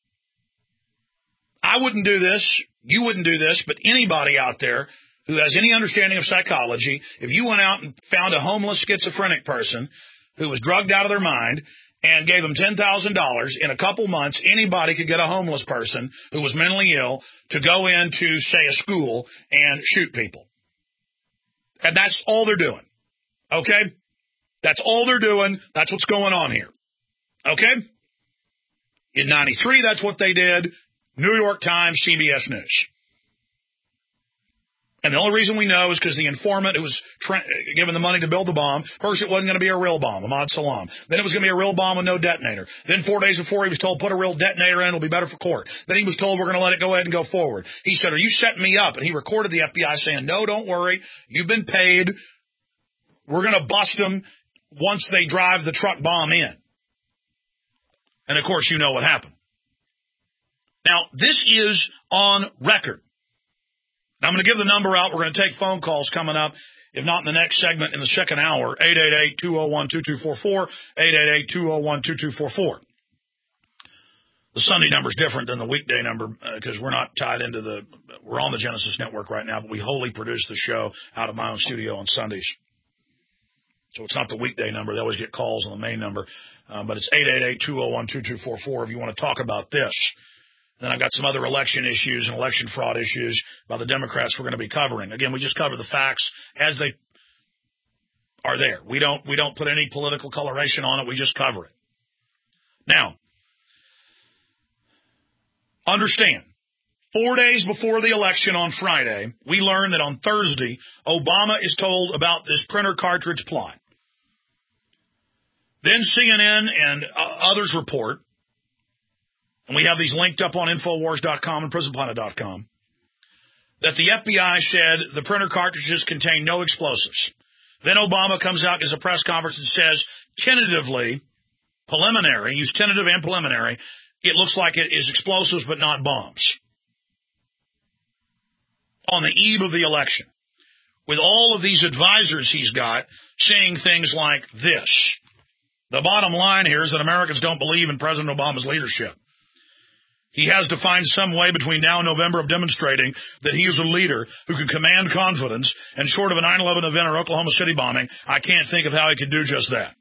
I wouldn't do this, you wouldn't do this, but anybody out there who has any understanding of psychology, if you went out and found a homeless schizophrenic person who was drugged out of their mind and gave them ten thousand dollars, in a couple months, anybody could get a homeless person who was mentally ill to go into, say, a school and shoot people. And that's all they're doing. Okay? That's all they're doing. That's what's going on here. Okay? In ninety-three, that's what they did. New York Times, C B S News. And the only reason we know is because the informant who was tra- given the money to build the bomb, first it wasn't going to be a real bomb, Ahmad Salam. Then it was going to be a real bomb with no detonator. Then four days before he was told, put a real detonator in, it'll be better for court. Then he was told, we're going to let it go ahead and go forward. He said, are you setting me up? And he recorded the F B I saying, no, don't worry. You've been paid. We're going to bust them once they drive the truck bomb in. And, of course, you know what happened. Now, this is on record. Now, I'm going to give the number out. We're going to take phone calls coming up, if not in the next segment, in the second hour, eight eight eight, two oh one, two two four four, eight eight eight, two oh one, two two four four. The Sunday number is different than the weekday number because uh, we're not tied into the – we're on the Genesis Network right now, but we wholly produce the show out of my own studio on Sundays. So it's not the weekday number. They always get calls on the main number. Uh, but it's eight eight eight, two oh one, two two four four if you want to talk about this. Then I've got some other election issues and election fraud issues by the Democrats we're going to be covering. Again, we just cover the facts as they are there. We don't we don't put any political coloration on it. We just cover it. Now, understand, four days before the election on Friday, we learned that on Thursday, Obama is told about this printer cartridge plot. Then C N N and uh, others report, and we have these linked up on Infowars dot com and Prison Planet dot com, that the F B I said the printer cartridges contain no explosives. Then Obama comes out, gives a press conference, and says, tentatively, preliminary, use tentative and preliminary, it looks like it is explosives but not bombs. On the eve of the election, with all of these advisors he's got saying things like this. The bottom line here is that Americans don't believe in President Obama's leadership. He has to find some way between now and November of demonstrating that he is a leader who can command confidence, and short of a nine eleven event or Oklahoma City bombing, I can't think of how he could do just that.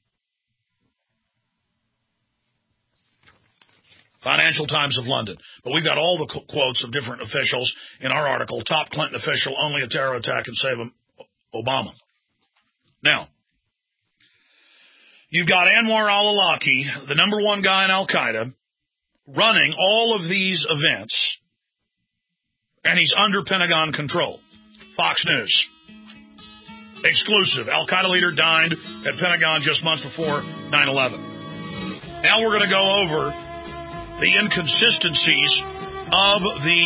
Financial Times of London. But we've got all the quotes of different officials in our article. Top Clinton official, only a terror attack can save him, Obama. Now, you've got Anwar al-Awlaki, the number one guy in Al-Qaeda, running all of these events, and he's under Pentagon control. Fox News. Exclusive. Al-Qaeda leader died at Pentagon just months before nine eleven. Now we're going to go over the inconsistencies of the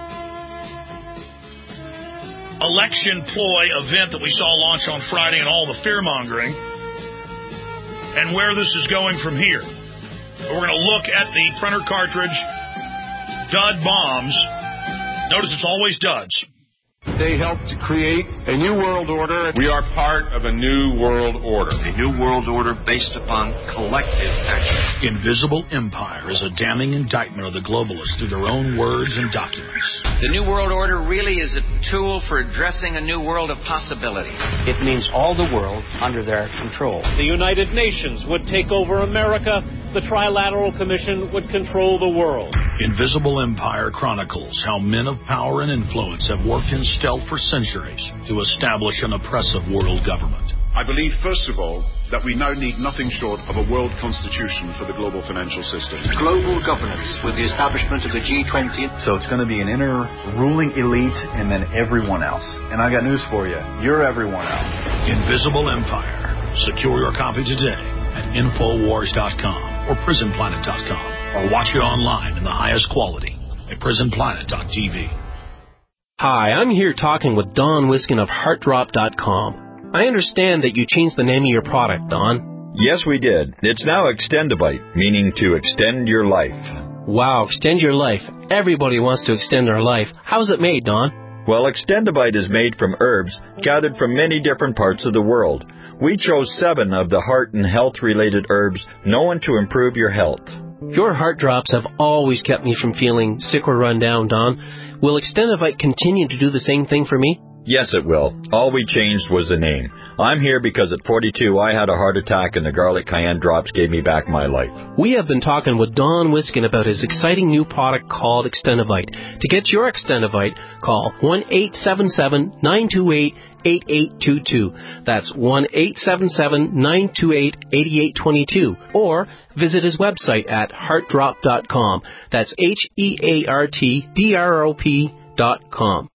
election ploy event that we saw launch on Friday and all the fear-mongering, and where this is going from here. We're going to look at the printer cartridge dud bombs. Notice it's always duds. They helped to create a new world order. We are part of a new world order. A new world order based upon collective action. Invisible Empire is a damning indictment of the globalists through their own words and documents. The New World Order really is a tool for addressing a new world of possibilities. It means all the world under their control. The United Nations would take over America. The Trilateral Commission would control the world. Invisible Empire chronicles how men of power and influence have worked in stealth for centuries to establish an oppressive world government. I believe, first of all, that we now need nothing short of a world constitution for the global financial system. Global governance with the establishment of the G twenty. So it's going to be an inner ruling elite and then everyone else. And I got news for you. You're everyone else. Invisible Empire. Secure your copy today at Infowars dot com. or prison planet dot com, or watch it online in the highest quality at prison planet dot t v. Hi, I'm here talking with Don Wiskin of heart drop dot com. I understand that you changed the name of your product, Don. Yes, we did. It's now Extendivite, meaning to extend your life. Wow, extend your life. Everybody wants to extend their life. How's it made, Don? Well, Extendivite is made from herbs gathered from many different parts of the world. We chose seven of the heart and health-related herbs known to improve your health. Your heart drops have always kept me from feeling sick or run down, Don. Will Extendivite continue to do the same thing for me? Yes, it will. All we changed was the name. I'm here because at forty-two I had a heart attack and the garlic cayenne drops gave me back my life. We have been talking with Don Wiskin about his exciting new product called Extendivite. To get your Extendivite, call one eight seven seven, nine two eight, eight eight two two. That's one eight seven seven, nine two eight, eight eight two two. Or visit his website at heart drop dot com. That's H E A R T D R O P dot com.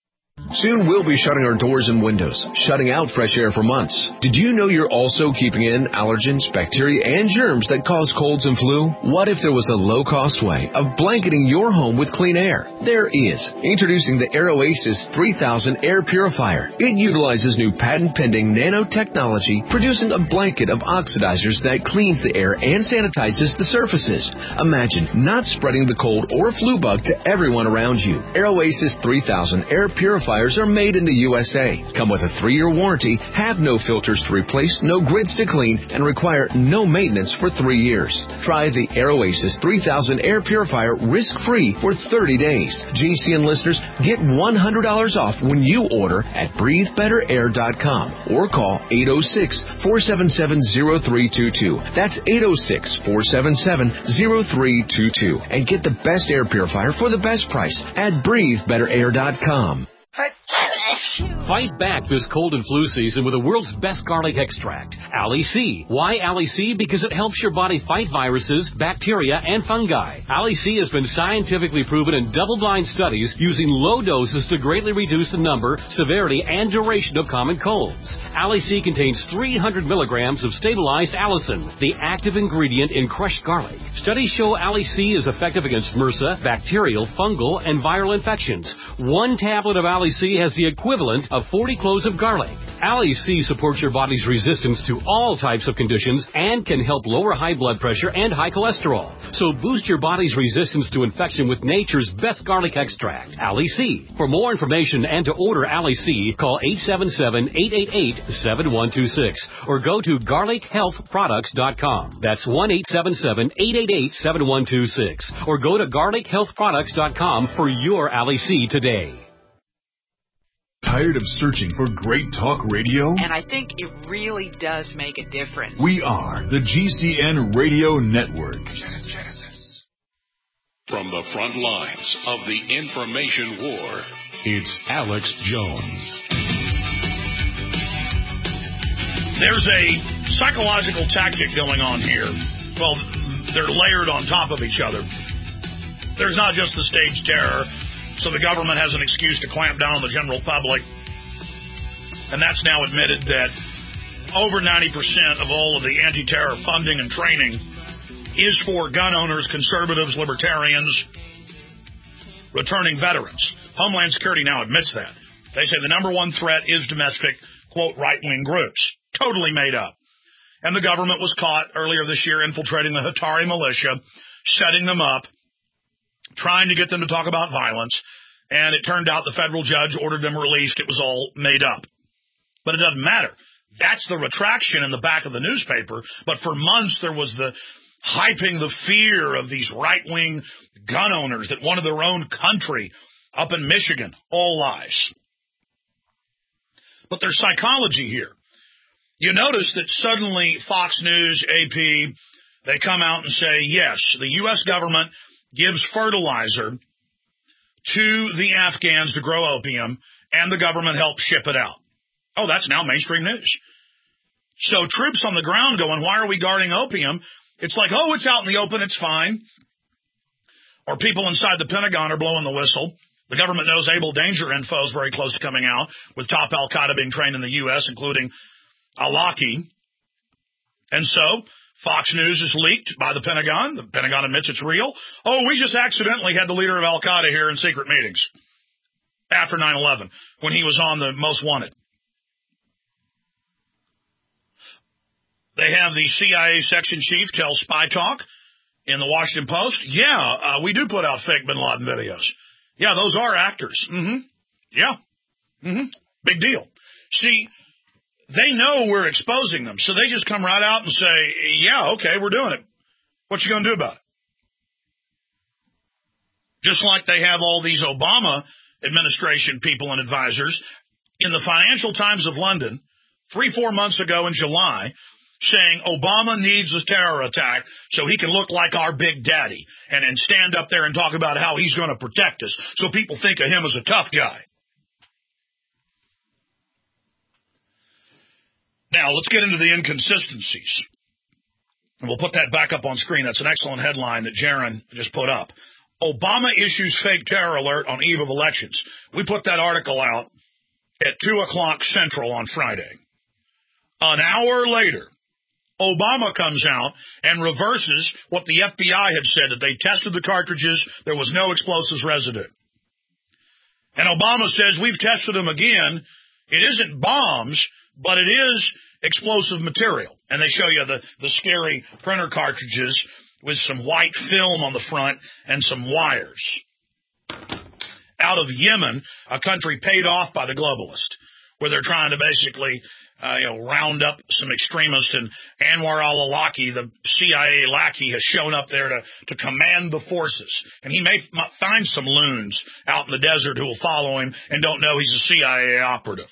Soon we'll be shutting our doors and windows, shutting out fresh air for months. Did you know you're also keeping in allergens, bacteria, and germs that cause colds and flu? What if there was a low-cost way of blanketing your home with clean air? There is. Introducing the AirOasis three thousand Air Purifier. It utilizes new patent-pending nanotechnology, producing a blanket of oxidizers that cleans the air and sanitizes the surfaces. Imagine not spreading the cold or flu bug to everyone around you. AirOasis three thousand Air Purifier are made in the U S A, come with a three-year warranty, have no filters to replace, no grids to clean, and require no maintenance for three years. Try the AirOasis three thousand Air Purifier risk-free for thirty days. G C N listeners get one hundred dollars off when you order at breathe better air dot com or call eight oh six, four seven seven, oh three two two. That's eight oh six, four seven seven, oh three two two. And get the best air purifier for the best price at breathe better air dot com. Fight back this cold and flu season with the world's best garlic extract, Ali C. Why Ali C? Because it helps your body fight viruses, bacteria, and fungi. Ali C has been scientifically proven in double-blind studies using low doses to greatly reduce the number, severity, and duration of common colds. Ali C contains three hundred milligrams of stabilized allicin, the active ingredient in crushed garlic. Studies show Ali C is effective against MRSA, bacterial, fungal, and viral infections. One tablet of Ali C has the equivalent of forty cloves of garlic. Ali C supports your body's resistance to all types of conditions and can help lower high blood pressure and high cholesterol. So boost your body's resistance to infection with nature's best garlic extract, Ali C. For more information and to order Ali C, call eight seven seven, eight eight eight, seven one two six or go to garlic health products dot com. That's one eight seven seven, eight eight eight, seven one two six or go to garlic health products dot com for your Ali C today. Tired of searching for great talk radio? And I think it really does make a difference. We are the G C N Radio Network. From the front lines of the information war, it's Alex Jones. There's a psychological tactic going on here. Well, they're layered on top of each other. There's not just the stage terror, so the government has an excuse to clamp down on the general public. And that's now admitted that over ninety percent of all of the anti-terror funding and training is for gun owners, conservatives, libertarians, returning veterans. Homeland Security now admits that. They say the number one threat is domestic, quote, right-wing groups. Totally made up. And the government was caught earlier this year infiltrating the Hatari militia, setting them up, trying to get them to talk about violence, and it turned out the federal judge ordered them released. It was all made up. But it doesn't matter. That's the retraction in the back of the newspaper. But for months there was the hyping the fear of these right-wing gun owners that wanted their own country up in Michigan. All lies. But there's psychology here. You notice that suddenly Fox News, A P, they come out and say, yes, the U S government gives fertilizer to the Afghans to grow opium, and the government helps ship it out. Oh, that's now mainstream news. So troops on the ground going, why are we guarding opium? It's like, oh, it's out in the open, it's fine. Or people inside the Pentagon are blowing the whistle. The government knows Able Danger info is very close to coming out, with top al-Qaeda being trained in the U S, including Al-Awlaki. And so Fox News is leaked by the Pentagon. The Pentagon admits it's real. Oh, we just accidentally had the leader of Al-Qaeda here in secret meetings after nine eleven when he was on the Most Wanted. They have the C I A section chief tell Spy Talk in the Washington Post, yeah, uh, we do put out fake Bin Laden videos. Yeah, those are actors. Mm-hmm. Yeah. Mm-hmm. Big deal. See, they know we're exposing them, so they just come right out and say, yeah, okay, we're doing it. What you going to do about it? Just like they have all these Obama administration people and advisors in the Financial Times of London three, four months ago in July saying Obama needs a terror attack so he can look like our big daddy and, and stand up there and talk about how he's going to protect us so people think of him as a tough guy. Now, let's get into the inconsistencies. And we'll put that back up on screen. That's an excellent headline that Jaron just put up. Obama issues fake terror alert on eve of elections. We put that article out at two o'clock Central on Friday. An hour later, Obama comes out and reverses what the F B I had said, that they tested the cartridges, there was no explosives residue. And Obama says, we've tested them again. It isn't bombs, but it is explosive material. And they show you the, the scary printer cartridges with some white film on the front and some wires. Out of Yemen, a country paid off by the globalist, where they're trying to basically uh, you know, round up some extremists. And Anwar al-Awlaki, the C I A lackey, has shown up there to, to command the forces. And he may f- find some loons out in the desert who will follow him and don't know he's a C I A operative.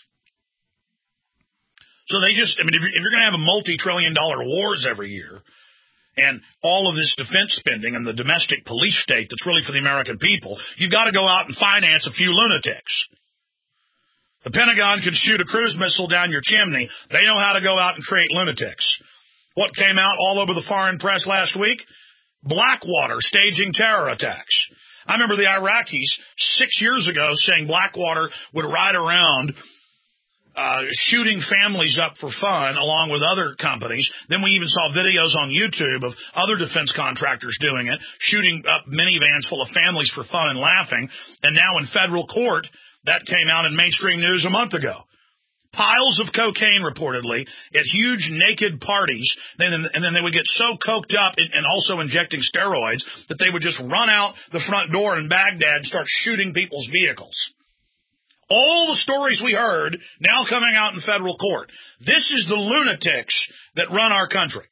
So they just, I mean, if you're, if you're going to have a multi-trillion dollar wars every year, and all of this defense spending and the domestic police state that's really for the American people, you've got to go out and finance a few lunatics. The Pentagon can shoot a cruise missile down your chimney. They know how to go out and create lunatics. What came out all over the foreign press last week? Blackwater staging terror attacks. I remember the Iraqis six years ago saying Blackwater would ride around Uh, shooting families up for fun along with other companies. Then we even saw videos on YouTube of other defense contractors doing it, shooting up minivans full of families for fun and laughing. And now in federal court, that came out in mainstream news a month ago. Piles of cocaine reportedly at huge naked parties, and then, and then they would get so coked up and, and also injecting steroids that they would just run out the front door in Baghdad and start shooting people's vehicles. All the stories we heard now coming out in federal court. This is the lunatics that run our country.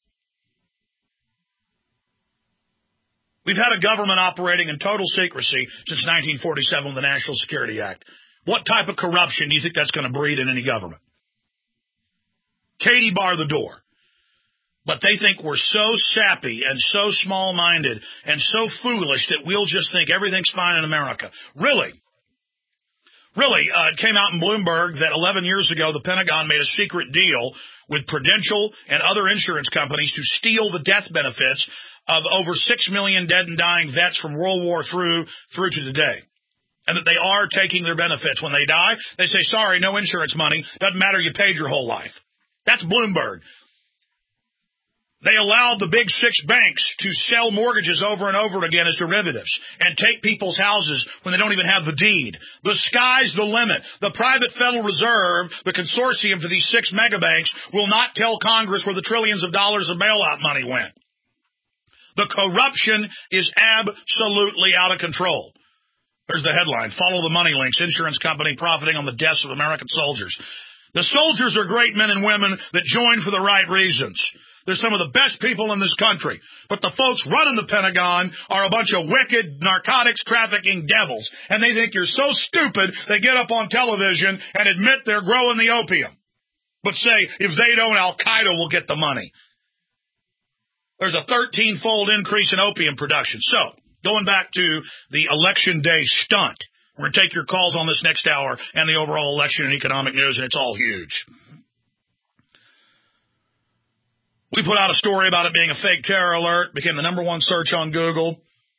We've had a government operating in total secrecy since nineteen forty-seven with the National Security Act. What type of corruption do you think that's going to breed in any government? Katie bar the door. But they think we're so sappy and so small-minded and so foolish that we'll just think everything's fine in America. Really? Really, uh, it came out in Bloomberg that eleven years ago, the Pentagon made a secret deal with Prudential and other insurance companies to steal the death benefits of over six million dead and dying vets from World War through, through to today. And that they are taking their benefits. When they die, they say, sorry, no insurance money. Doesn't matter, you paid your whole life. That's Bloomberg. They allowed the big six banks to sell mortgages over and over again as derivatives and take people's houses when they don't even have the deed. The sky's the limit. The private Federal Reserve, the consortium for these six megabanks, will not tell Congress where the trillions of dollars of bailout money went. The corruption is absolutely out of control. There's the headline. Follow the money links. Insurance company profiting on the deaths of American soldiers. The soldiers are great men and women that join for the right reasons. They're some of the best people in this country. But the folks running the Pentagon are a bunch of wicked narcotics trafficking devils. And they think you're so stupid they get up on television and admit they're growing the opium. But say, if they don't, Al-Qaeda will get the money. There's a thirteen-fold increase in opium production. So, going back to the election day stunt, we're going to take your calls on this next hour and the overall election and economic news, and it's all huge. We put out a story about it being a fake terror alert, became the number one search on Google.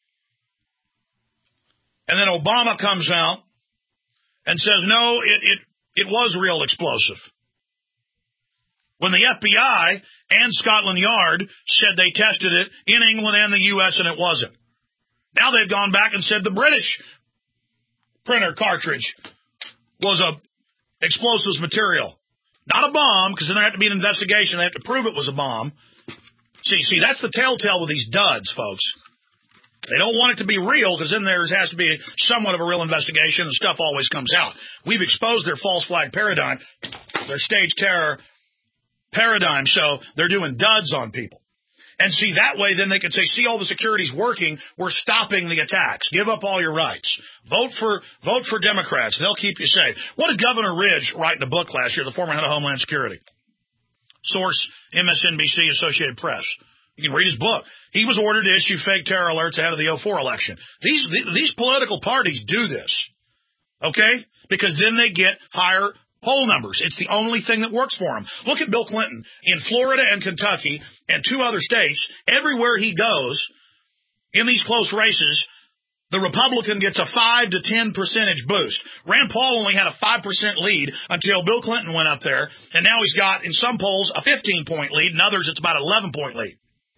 And then Obama comes out and says, no, it, it, it was real explosive. when the F B I and Scotland Yard said they tested it in England and the U S and it wasn't. Now they've gone back and said the British printer cartridge was a explosives material. Not a bomb, because then there had to be an investigation. They have to prove it was a bomb. See, see, that's the telltale with these duds, folks. They don't want it to be real, because then there has to be somewhat of a real investigation, and stuff always comes out. We've exposed their false flag paradigm, their stage terror paradigm, so they're doing duds on people. And see, that way, then they can say, see, all the security's working. We're stopping the attacks. Give up all your rights. Vote for vote for Democrats. They'll keep you safe. What did Governor Ridge write in a book last year, the former head of Homeland Security? Source, M S N B C, Associated Press. You can read his book. He was ordered to issue fake terror alerts ahead of the oh four election. These, these political parties do this, okay? Because then they get higher poll numbers. It's the only thing that works for him. Look at Bill Clinton in Florida and Kentucky and two other states. Everywhere he goes in these close races, the Republican gets a five to ten percentage boost. Rand Paul only had a five percent lead until Bill Clinton went up there, and now he's got, in some polls, a fifteen-point lead. In others, it's about an eleven-point lead.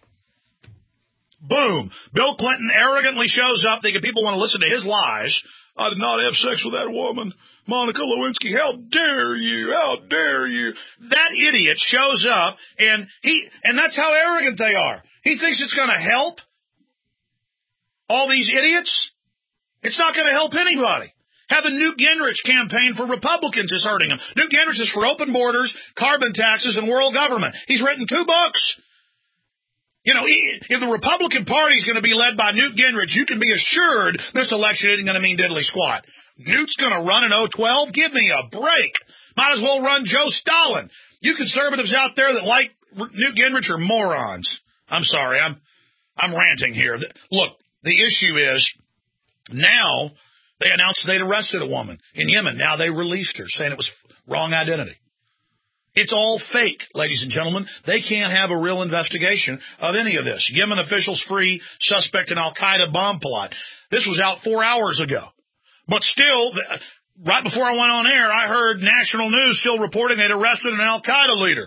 Boom. Bill Clinton arrogantly shows up thinking people want to listen to his lies. I did not have sex with that woman. Monica Lewinsky, how dare you? How dare you? That idiot shows up, and he and that's how arrogant they are. He thinks it's going to help all these idiots. It's not going to help anybody. Having Newt Gingrich campaign for Republicans is hurting him. Newt Gingrich is for open borders, carbon taxes, and world government. He's written two books. You know, if the Republican Party is going to be led by Newt Gingrich, you can be assured this election isn't going to mean diddly squat. Newt's going to run in oh twelve? Give me a break. Might as well run Joe Stalin. You conservatives out there that like Newt Gingrich are morons. I'm sorry, I'm I'm ranting here. Look, the issue is now they announced they'd arrested a woman in Yemen. Now they released her, saying it was wrong identity. It's all fake, ladies and gentlemen. They can't have a real investigation of any of this. Yemen officials free suspect in al-Qaeda bomb plot. This was out four hours ago. But still, right before I went on air, I heard national news still reporting they'd arrested an al-Qaeda leader.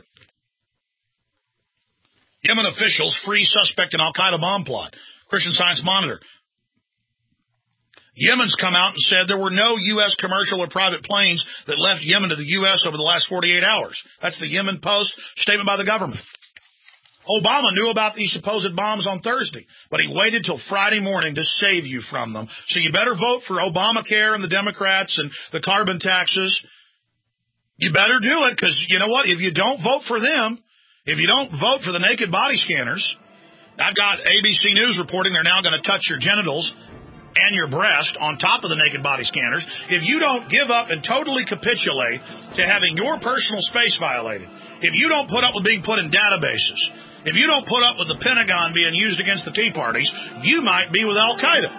Yemen officials free suspect in al-Qaeda bomb plot. Christian Science Monitor. Yemen's come out and said there were no U S commercial or private planes that left Yemen to the U S over the last forty-eight hours. That's the Yemen Post statement by the government. Obama knew about these supposed bombs on Thursday, but he waited till Friday morning to save you from them. So you better vote for Obamacare and the Democrats and the carbon taxes. You better do it, because you know what? If you don't vote for them, if you don't vote for the naked body scanners, I've got A B C News reporting they're now going to touch your genitals and your breast on top of the naked body scanners. If you don't give up and totally capitulate to having your personal space violated, if you don't put up with being put in databases, if you don't put up with the Pentagon being used against the Tea Parties, you might be with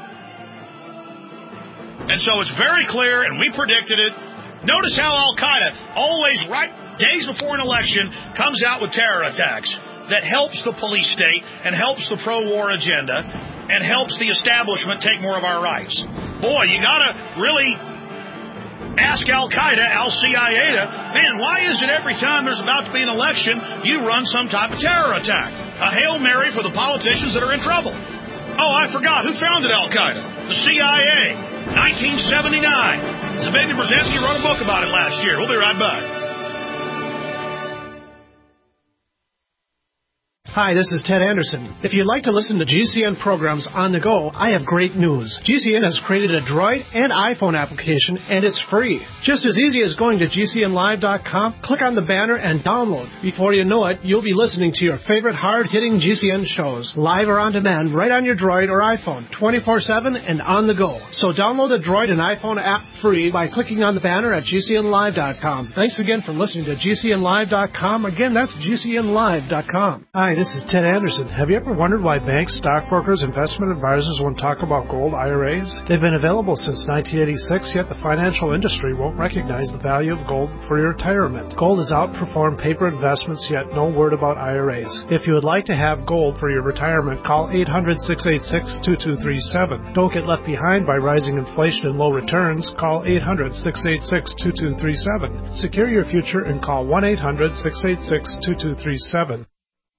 Al-Qaeda. And so it's very clear, and we predicted it. Notice how Al-Qaeda always, right days before an election, comes out with terror attacks that helps the police state and helps the pro-war agenda and helps the establishment take more of our rights. Boy, you got to really ask Al-Qaeda, Al-C I A to, man, why is it every time there's about to be an election, you run some type of terror attack? A Hail Mary for the politicians that are in trouble. Oh, I forgot. Who founded Al-Qaeda? The C I A. nineteen seventy-nine. Zbigniew Brzezinski wrote a book about it last year. We'll be right back. Hi, this is Ted Anderson. If you'd like to listen to G C N programs on the go, I have great news. G C N has created a Droid and iPhone application, and it's free. Just as easy as going to G C N live dot com, click on the banner, and download. Before you know it, you'll be listening to your favorite hard-hitting G C N shows, live or on demand, right on your Droid or iPhone, twenty-four seven and on the go. So download the Droid and iPhone app free by clicking on the banner at G C N live dot com. Thanks again for listening to G C N live dot com. Again, that's G C N live dot com. Hi, this this is Ted Anderson. Have you ever wondered why banks, stockbrokers, investment advisors won't talk about gold I R As? They've been available since nineteen eighty-six, yet the financial industry won't recognize the value of gold for your retirement. Gold has outperformed paper investments, yet no word about I R As. If you would like to have gold for your retirement, call eight hundred, six eight six, two two three seven. Don't get left behind by rising inflation and low returns. Call eight hundred, six eight six, two two three seven. Secure your future and call one eight hundred, six eight six, two two three seven.